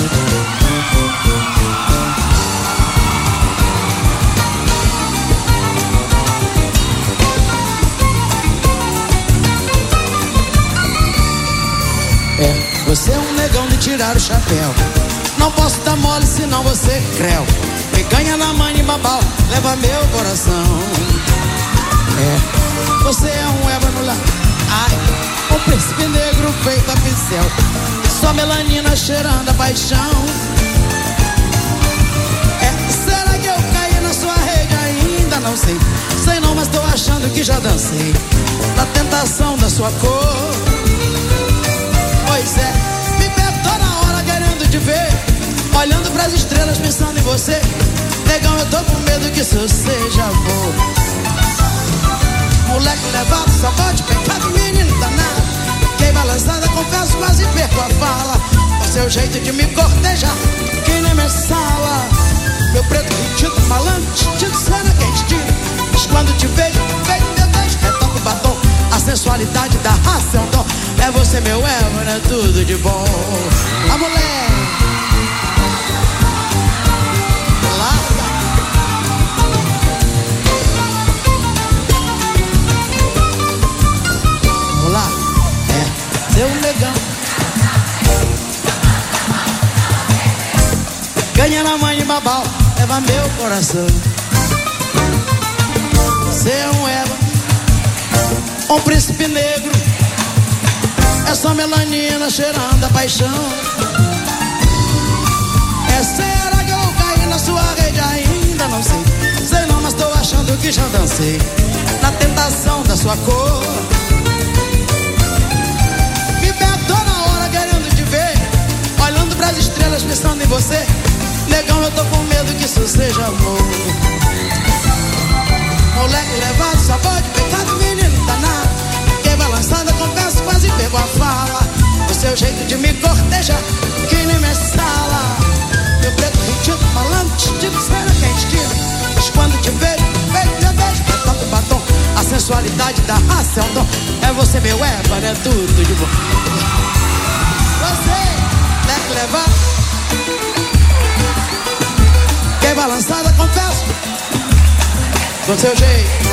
[SPEAKER 21] É, você é um negão de tirar o chapéu. Não posso dar mole senão você creu. Me ganha na mãe e babau, leva meu coração. É, você é um ébano lá. Ai, um príncipe negro feito a pincel. Sua melanina cheirando a paixão. É, será que eu caí na sua rede? Ainda não sei. Sei não, mas tô achando que já dancei na tentação da sua cor. Pois é, me pego toda hora querendo te ver, olhando pras estrelas pensando em você. Negão, eu tô com medo que isso seja amor. Moleque levado, sacode, pecado, menino danado. Fiquei balançada, confesso, quase perco a fala. O seu jeito de me cortejar, que nem minha sala. Meu preto, retido, malandro, tintido, cena quente, quando te vejo, vejo meu beijo, retoco o batom. A sensualidade da raça é um dom. É você meu Eva, é tudo de bom. A mulher larga. Vamos lá, é, seu negão. Ganha na mãe de babau, leva meu coração. Cê é um Eva, um príncipe negro. É só melanina cheirando a paixão. É será que eu vou cair na sua rede? Ainda não sei. Sei não, mas tô achando que já dancei na tentação da sua cor. Me pego toda hora querendo te ver, olhando pras estrelas pensando em você. Negão, eu tô com medo que isso seja amor. Moleque levado, sabor de pecado, menino danado. Fiquei balançada, confesso, quase pegou a fala. O seu jeito de me cortejar, que nem me sala. Meu preto retido, falando, vestido, será que é estilo? Mas quando te vejo, vejo meu beijo, retoco o batom. A sensualidade da raça é um dom. É você meu Eva, é tudo de bom. Você, moleque levado, fiquei balançada, confesso, com seu jeito.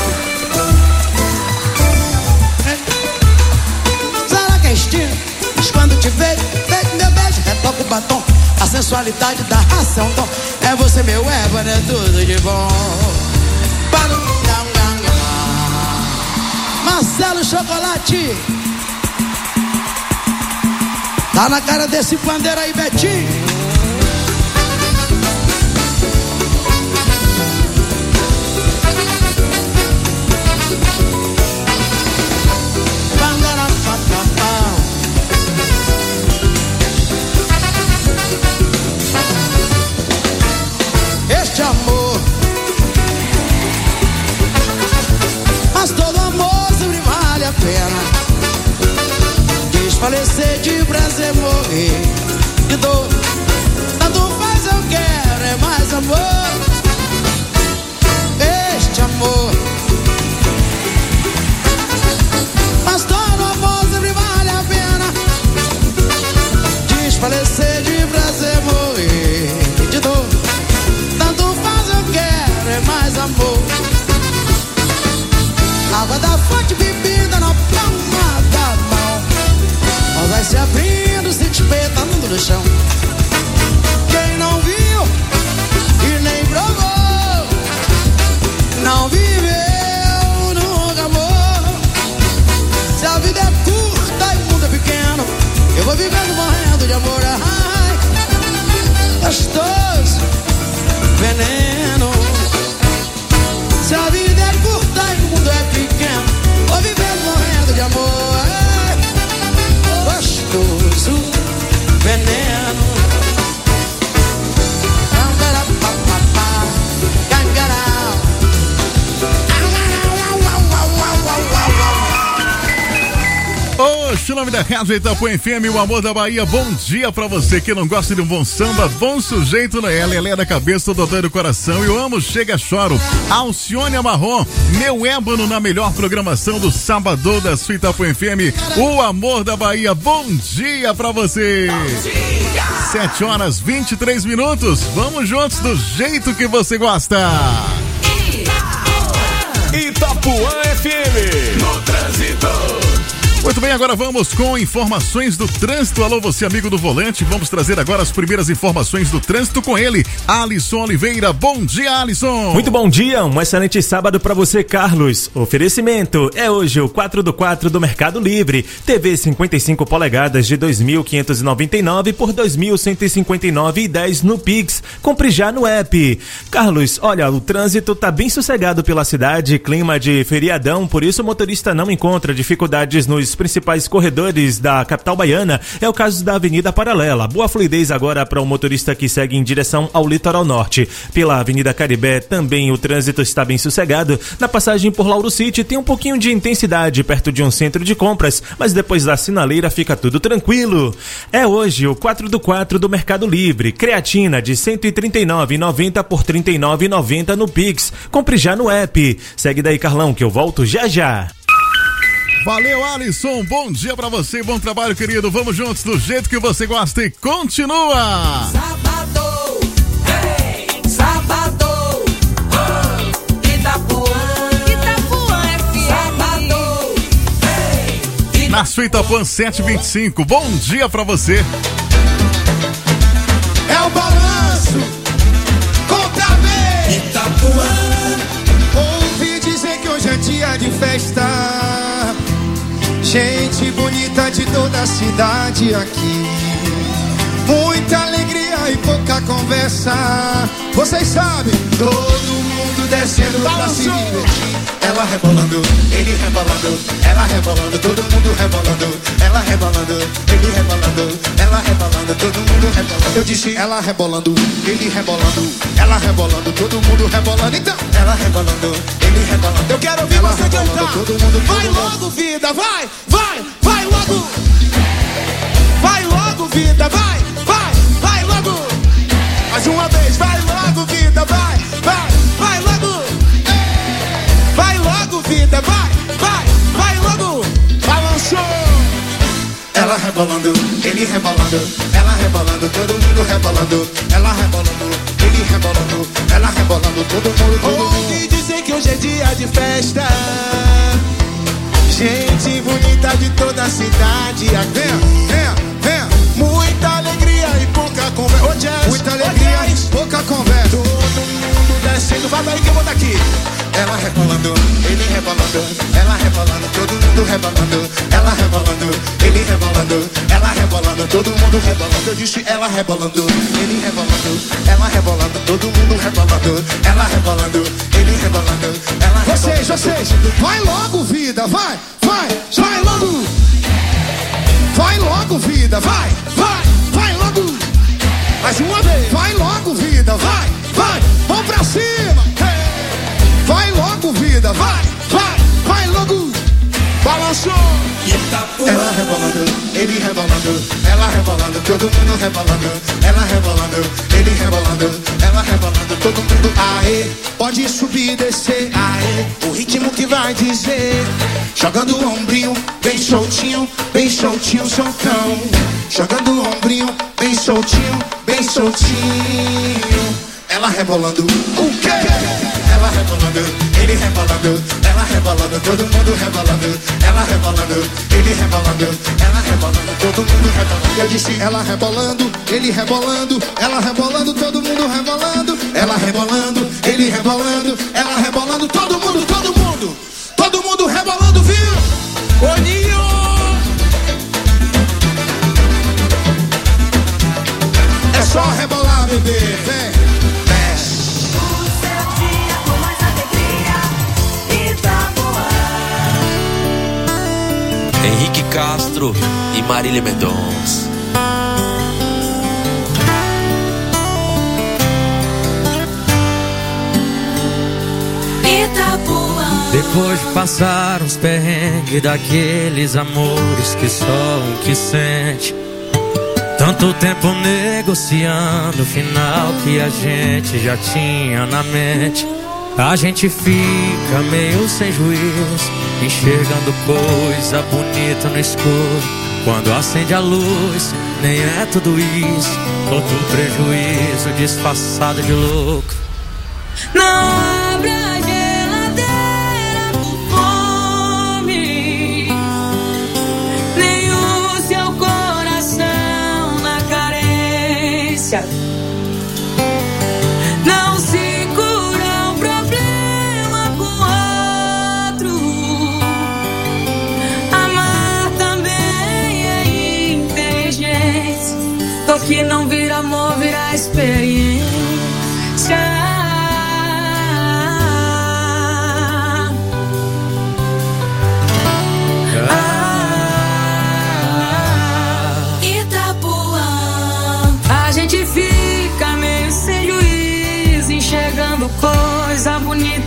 [SPEAKER 21] Será que é estilo? Mas quando te vejo, vejo meu beijo, retoco o batom. A sensualidade da raça é um dom. É você meu Eva, é tudo de bom. Marcelo Chocolate, tá na cara desse pandeiro aí, Betinho. Este amor, mas todo amor sempre vale a pena. Desfalecer de prazer, morrer de dor. Tanto faz, eu quero é mais amor. Este amor, mas todo amor sempre vale a pena. Desfalecer de prazer, morrer de dor. Tanto faz, eu quero é mais amor. Água da fonte, bebida na palma da mão. Vai se abrindo, se despeitando no chão. Quem não viu e nem provou, não viveu, nunca amou. Se a vida é curta e o mundo é pequeno, eu vou vivendo morrendo de amor. Ai, gostoso, veneno. Se a vida é curta e o mundo é pequeno, vou vivendo morrendo de amor. Ai, gostoso, veneno.
[SPEAKER 2] Oxe, o nome da Rádio Itapuã F M, o amor da Bahia. Bom dia pra você que não gosta de um bom samba, bom sujeito, né? Lelé da cabeça, dodói do coração. Eu amo, chega, choro. Alcione Marrom, meu ébano na melhor programação do sábado da sua Itapuã F M, o amor da Bahia. Bom dia pra você. sete horas vinte e três minutos. Vamos juntos do jeito que você gosta.
[SPEAKER 12] Itapuã F M, no trânsito.
[SPEAKER 2] Muito bem, agora vamos com informações do trânsito. Alô, você amigo do volante, vamos trazer agora as primeiras informações do trânsito com ele, Alisson Oliveira. Bom dia, Alisson.
[SPEAKER 10] Muito bom dia, um excelente sábado para você, Carlos. Oferecimento é hoje o quatro do quatro do Mercado Livre. T V cinquenta e cinco polegadas de dois mil quinhentos e noventa e nove por dois mil cento e cinquenta e nove e dez no Pix. Compre já no app. Carlos, olha, o trânsito tá bem sossegado pela cidade, clima de feriadão, por isso o motorista não encontra dificuldades nos dos principais corredores da capital baiana é o caso da Avenida Paralela. Boa fluidez agora para o motorista que segue em direção ao litoral norte. Pela Avenida Caribé também o trânsito está bem sossegado. Na passagem por Lauro City tem um pouquinho de intensidade perto de um centro de compras, mas depois da sinaleira fica tudo tranquilo. É hoje o quatro do quatro do Mercado Livre. Creatina de cento e trinta e nove reais e noventa centavos por trinta e nove reais e noventa centavos no Pix. Compre já no app. Segue daí, Carlão, que eu volto já já.
[SPEAKER 2] Valeu, Alisson. Bom dia pra você, bom trabalho, querido. Vamos juntos do jeito que você gosta e continua.
[SPEAKER 21] Sábado, hey, sábado, oh, Itapuã, Itapuã F M. Sábado, hey,
[SPEAKER 2] Na sua Itapuã sete e vinte e cinco. Bom dia pra você.
[SPEAKER 21] É o balanço, conta bem. Itapuã, ouvi dizer que hoje é dia de festa. Gente bonita de toda a cidade aqui. Muita alegria e pouca conversa. Vocês sabem, todo mundo descendo pra se divertir. Ela rebolando, ele rebolando, ela rebolando, todo mundo rebolando. Ela rebolando, ele rebolando, ela rebolando, todo mundo rebolando. Eu disse ela rebolando, ele rebolando, ela rebolando, todo mundo rebolando. Então, ela rebolando, ele rebolando. Eu quero ouvir ela você cantar. Todo mundo, vai todo logo, mundo. Vida, vai, vai, vai logo. Vai logo, vida, vai, vai, vai logo. Mais uma vez, vai logo, vida, vai, vai, vai logo. Vai logo, vida, vai, vai, vai logo. Balançou. Ela rebolando, ele rebolando, ela rebolando, todo mundo rebolando. Ela rebolando, ele rebolando, ela rebolando, todo mundo, todo mundo. Ouvi dizer que hoje é dia de festa. Gente bonita de toda a cidade. Venha, venha, venha. Muita alegria e pouca conversa. Ô, Jazz, muita alegria e pouca conversa. Todo mundo descendo, vai daí que eu vou daqui. Ela rebolando, ele rebolando, ela rebolando, todo mundo rebolando. Ela rebolando, ele rebolando, ela rebolando, todo mundo rebolando. Eu disse ela rebolando, ele rebolando, ela rebolando, todo mundo rebolando. Ela rebolando, ele rebolando, ela rebolando. Vocês, vocês, vai logo, vida, vai, vai, vai logo. Vai logo, vida, vai, vai, vai logo. Mais uma vez, vai logo, vida, vai, vai, vamos pra cima. Hey. Vai logo, vida, vai, vai, vai logo. Balançou. Ela rebolando, ele rebolando, ela rebolando, todo mundo rebolando. Ela rebolando, ele rebolando, ela rebolando, todo mundo. Aê, pode subir e descer, aê, o ritmo que vai dizer. Jogando o ombrinho, bem soltinho, bem soltinho, soltão. Jogando o ombrinho, bem soltinho, bem soltinho. Ela rebolando, o quê? Ela rebolando, ele rebolando, ela rebolando, todo mundo rebolando. Ela rebolando, ele rebolando, ela rebolando, todo mundo rebolando. Eu disse ela rebolando, ele rebolando, ela rebolando, todo mundo rebolando. Ela rebolando, ele rebolando, ela rebolando, todo mundo, todo mundo, todo mundo rebolando, viu? Boninho! É só rebolar, bebê, vem.
[SPEAKER 13] Henrique Castro e Marília Mendonça.
[SPEAKER 21] Itapuã.
[SPEAKER 16] Depois de passar uns perrengues daqueles amores que só um que sente, tanto tempo negociando o final que a gente já tinha na mente, a gente fica meio sem juízo, enxergando coisa bonita no escuro. Quando acende a luz, nem é tudo isso, outro prejuízo disfarçado de louco.
[SPEAKER 21] Não abre a geladeira por fome, nem o seu coração na carência. Não se cura um problema com outro. Amar também é inteligência. Só que não vira amor, vira experiência.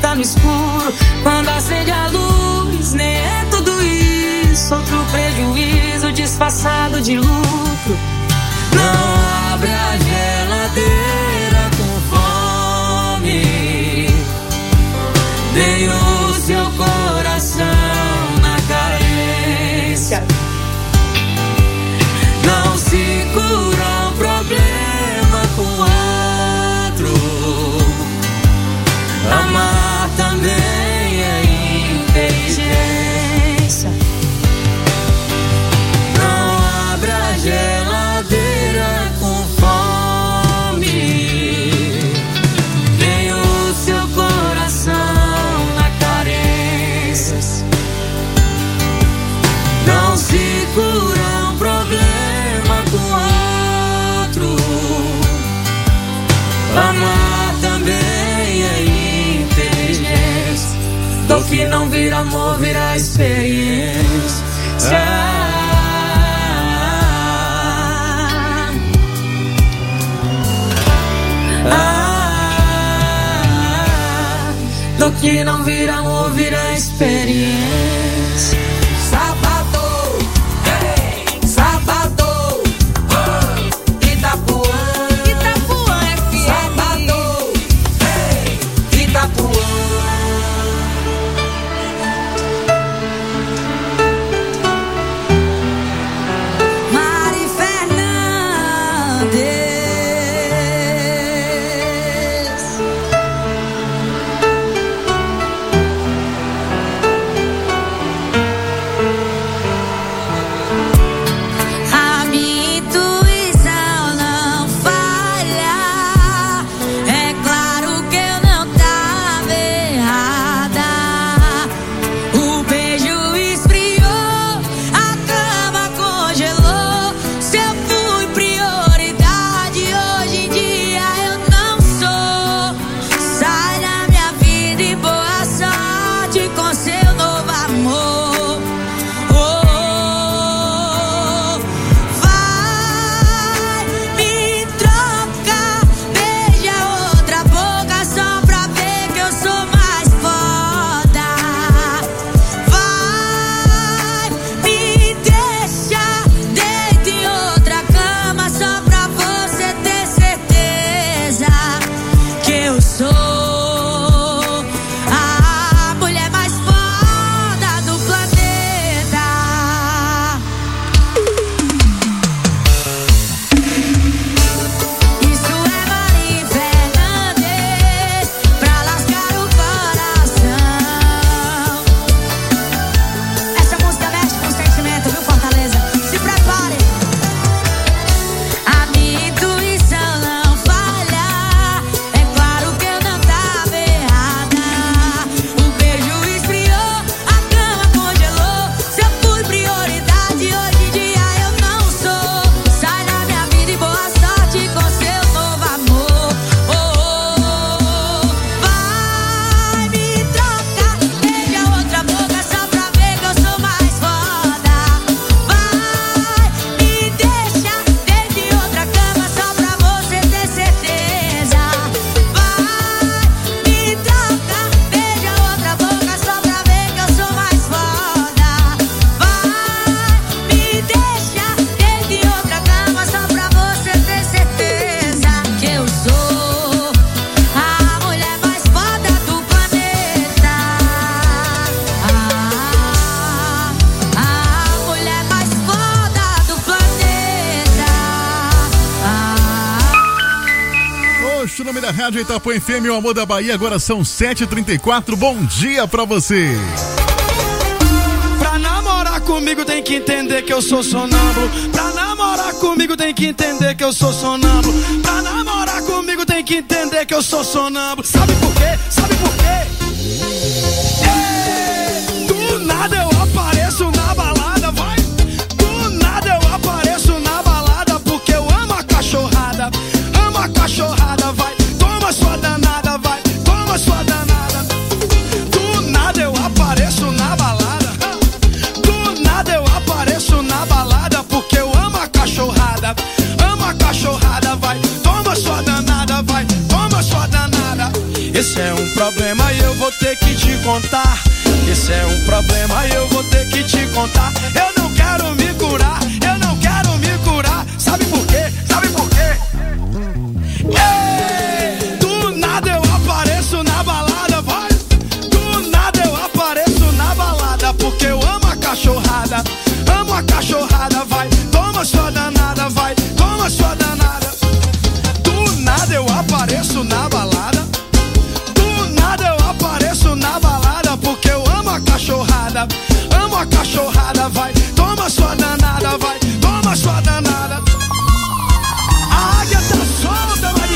[SPEAKER 4] tá no escuro. Quando acende a luz, nem é tudo isso. Outro prejuízo disfarçado de lucro. Não abre a geladeira com fome, nem o seu coração na carência. Não se cura um problema com outro. Amar também é inteligência. Não abra a geladeira com fome, nem o seu coração na carência. Não se cura um problema com outro. Amar também é inteligência. Do que não vira amor, vira experiência. Ah, ah, do que não vira amor, vira experiência. Sábado, hey, sábado, oh, Itapuã, Itapuã F M. Sábado, hey, Itapuã. Mari Fernandes. A minha intuição não falha. É claro que eu não tava errada. O beijo esfriou, a cama congelou. Se eu fui prioridade, hoje em dia eu não sou. Sai da minha vida e boa sorte com seu novo amor. Oh, vai me trocar, beija outra boca só pra ver que eu sou mais foda. Vai me deixar deito em outra cama só pra você ter certeza que eu sou a mulher mais foda do planeta. Isso é Mari Fernandes, pra lascar o coração. Essa música mexe com sentimento, viu, Fortaleza? Se prepare. A minha intuição não falha. É claro que eu não tava errada. O beijo esfriou, a cama congelou. Se eu fui prioridade, hoje em dia eu não sou. Sai da minha vida e boa sorte com seu novo amor. Oh, oh, vai me trocar, beija outra boca só pra ver que eu sou mais foda. Vai me deixar deito em outra cama só pra você ter certeza. Vai me trocar, beija outra boca só pra ver que eu sou mais foda. Vai me deixar deito em outra cama só pra você ter certeza que eu sou a mulher mais foda do planeta. Ah, a mulher mais foda do planeta. Ah.
[SPEAKER 2] Oxe, o nome da rádio é Itapuã F M, o amor da Bahia. Agora são sete e trinta e quatro. Bom dia pra você.
[SPEAKER 23] Pra namorar comigo tem que entender que eu sou sonâmbulo. Pra namorar comigo tem que entender que eu sou sonâmbulo. Pra namorar comigo tem que entender que eu sou sonâmbulo. Sabe por quê? Sabe por quê? Ei, do nada eu apareço na balada, vai. Do nada eu apareço na balada porque eu amo a cachorrada. Amo a cachorrada, vai. Toma sua danada, vai. Toma sua danada. Do nada eu apareço na balada. Do nada eu apareço na balada porque eu amo a cachorrada. Amo a cachorrada, vai. Toma sua danada, vai. Toma sua danada. Esse é um problema e eu vou contar. Esse é um problema e eu vou ter que te contar. Eu não quero me curar, eu não quero me curar. Sabe por quê? Sabe por quê? Ei, do nada eu apareço na balada, vai. Do nada eu apareço na balada, porque eu amo a cachorrada. Amo a cachorrada, vai. Toma sua danada, vai. Toma sua danada. Do nada eu apareço na balada. Do nada eu apareço na balada, porque eu amo a cachorrada. Amo a cachorrada, vai. Toma sua danada, vai. Toma sua danada. A águia tá solta, vai.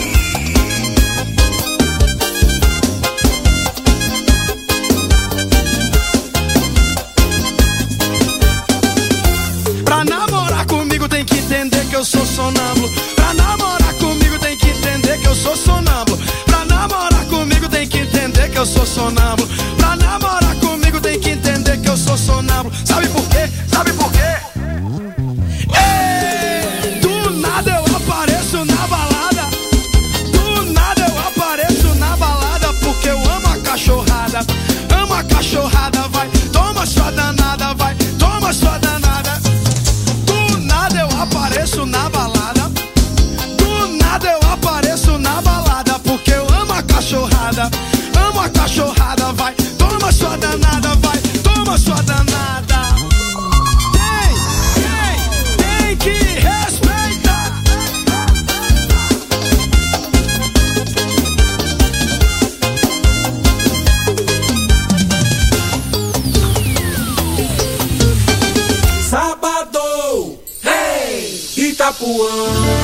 [SPEAKER 23] Pra namorar comigo tem que entender que eu sou sonâmbulo. Pra namorar comigo tem que entender que eu sou sonâmbulo. Pra namorar comigo tem que entender que eu sou sonâmbulo. Pra namorar comigo tem que entender que eu sou sonâmbulo. Sabe por quê? Sabe por quê? Ei, do nada eu apareço na balada. Do nada eu apareço na balada, porque eu amo a cachorrada. Amo a cachorrada, vai. Toma sua danada, vai. Toma sua danada. Do nada eu apareço na balada. Do nada eu apareço na balada, porque eu amo a cachorrada. Amo a cachorrada, vai. Toma sua danada, vai. Toma sua danada. Tem, tem, tem que respeitar.
[SPEAKER 6] Sábado, hey, Itapuã.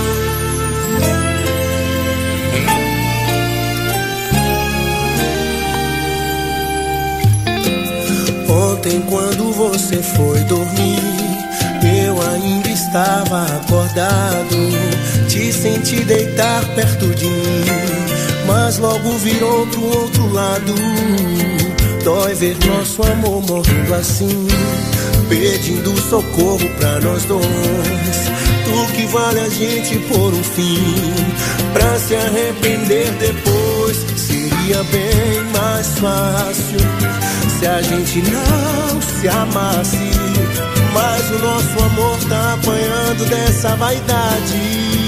[SPEAKER 14] Ontem quando você foi dormir, eu ainda estava acordado. Te senti deitar perto de mim, mas logo virou pro outro lado. Dói ver nosso amor morrendo assim, pedindo socorro pra nós dois. Tu que vale a gente por um fim, pra se arrepender depois. Seria bem mais fácil se a gente não se amasse, mas o nosso amor tá apanhando dessa vaidade.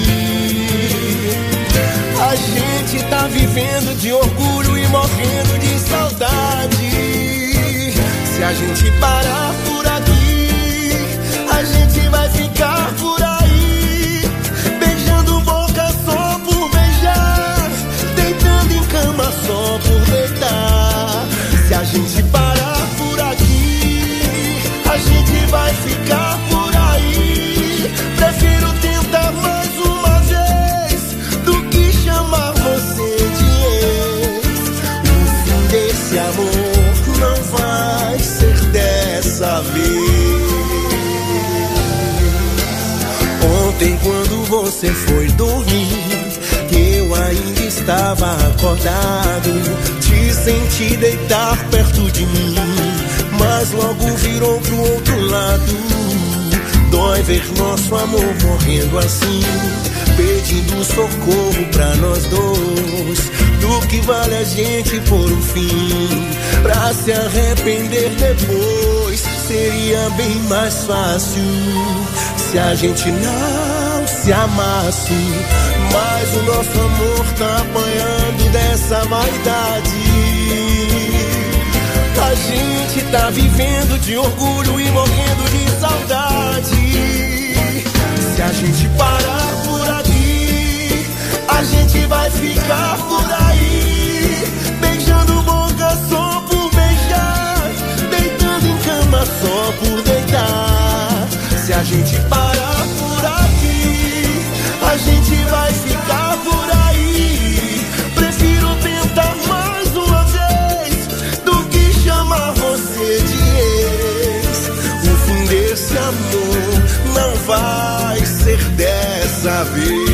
[SPEAKER 14] A gente tá vivendo de orgulho e morrendo de saudade. Se a gente parar por aqui, a gente vai ficar por aí, beijando boca só por beijar, deitando em cama só por deitar. Se a gente parar por aqui, a gente vai ficar por aí. Prefiro tentar mais uma vez do que chamar você de ex. O fim desse amor não vai ser dessa vez. Ontem quando você foi dormir, eu ainda estava acordado. Te senti deitar perto de mim, mas logo virou pro outro lado. Dói ver nosso amor morrendo assim, pedindo socorro pra nós dois. Do que vale a gente por um fim, pra se arrepender depois. Seria bem mais fácil se a gente não se amasse, mas o nosso amor tá apanhando dessa vaidade. A gente tá vivendo de orgulho e morrendo de saudade. Se a gente parar por aqui, a gente vai ficar por aí, beijando boca só por beijar, deitando em cama só por deitar. Se a gente parar por aqui, a gente vai ficar por aí. Prefiro tentar mais uma vez do que chamar você de ex. O fim desse amor não vai ser dessa vez.